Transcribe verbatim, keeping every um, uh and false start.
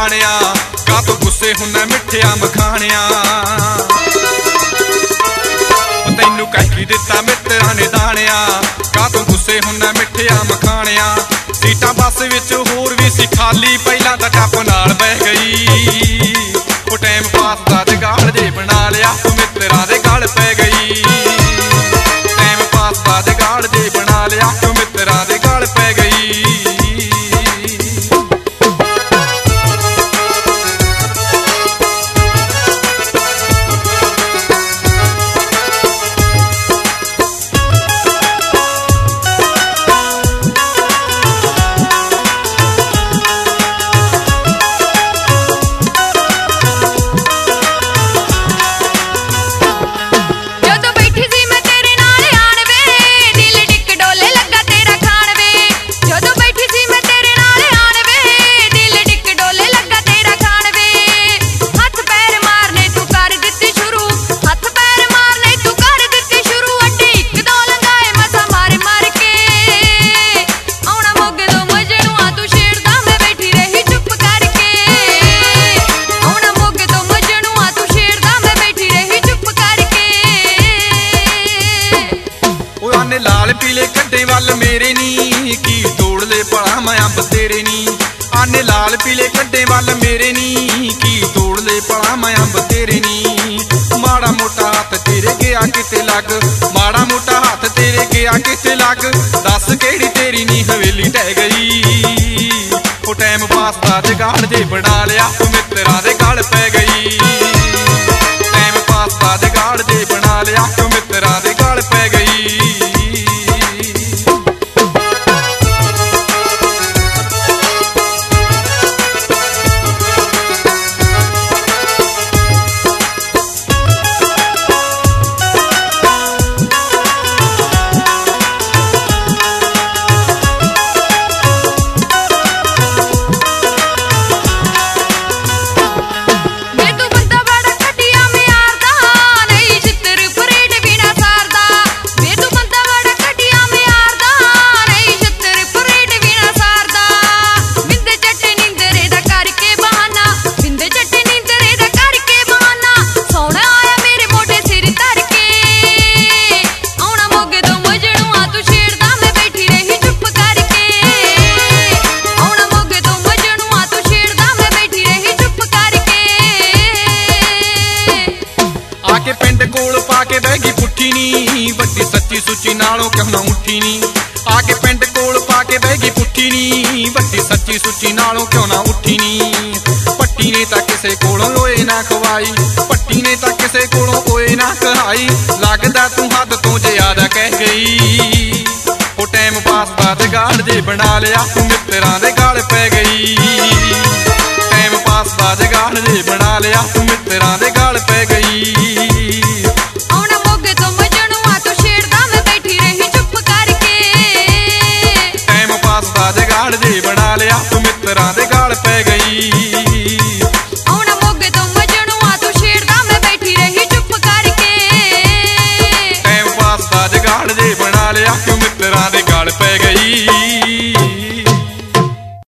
जानिया का तू गुस्से हुन्ना मिठिया मखानिया तैनू कह की दिता मित्रा ने दानिया का तू गुस्से हुन्ना मिठिया मखानिया सीटां बस विच होर भी सी खाली पहला तां टप नाल बह गई वो टाइम पास दा जगाड़ जे बना लिया तू मित्रा दे गल पै गई टाइम पास दा जगाड़ जे बना लिया तू मित्रा दे गल पै गई। लाल पीले कड्डे वाल मेरे नी की तोड़ ले भला मैं अंब तेरे नी आने लाल पीले कड्डे वाल मेरे नी की तोड़ ले भला मैं अंब तेरे नी माड़ा मोटा हाथ तेरे गया किते लग माड़ा मोटा हाथ तेरे गया किते लग दस केड़ी तेरी नी हवेली ढह गई वो टाइम पास दा जगाड़ जे बना लिया तू मित्रा दे गल पै गई टाइम पास दा जगाड़ जे बना लिया तू मित्रा दे गल पै गई। आके पिंड कोल पाके बहगी पुट्ठी नी वड्डी सच्ची सुची नालों क्यों ना उठी नी आके पिंड कोल पाके बहगी पुट्ठी नी वड्डी सच्ची सुची नालों क्यों ना उठी नी पट्टी ने तां किसे कोलों ओए ना खवाई पट्टी ने तां किसे कोलों ओए ना कहाई लगदा तू हद तो ज्यादा कह गई वो टाइम पास दा जगाड़ जे बना लिया तू मित्रा दे गल पै गई टाइम पास दा जगाड़ जे बना लिया तू मित्रा दे गल पै गई। जगाड़ जे बना लिया तू मित्रा दे गल पै गई।